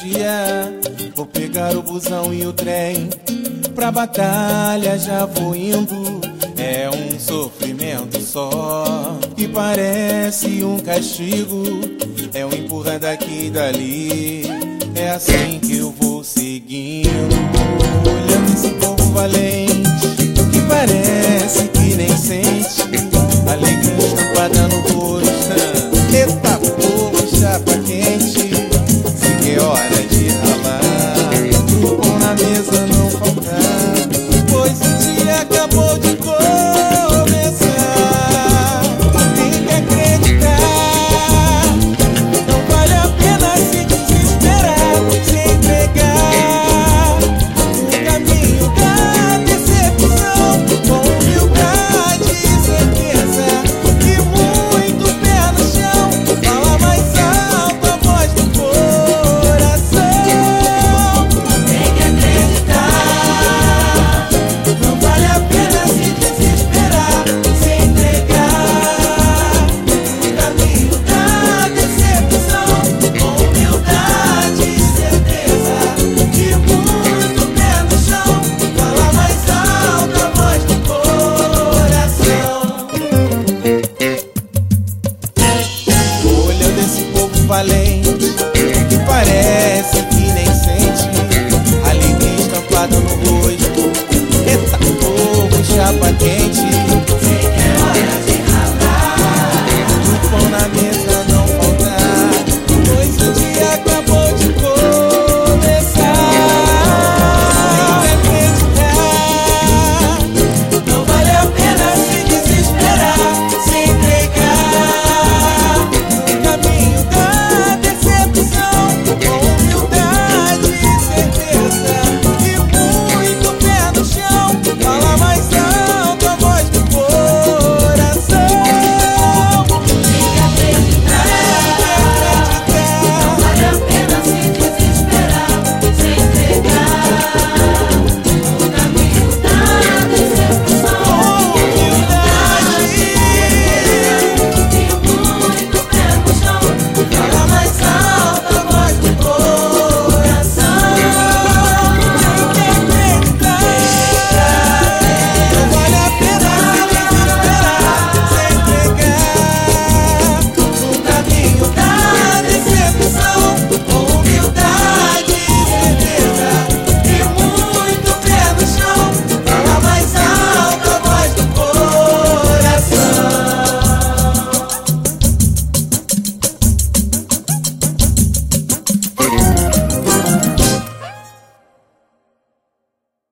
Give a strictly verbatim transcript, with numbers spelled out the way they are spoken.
dia vou pegar o busão e o trem, pra batalha já vou indo. É um sofrimento só, que parece um castigo. É um empurra daqui e dali, é assim que eu vou seguindo. Olhando esse povo valente,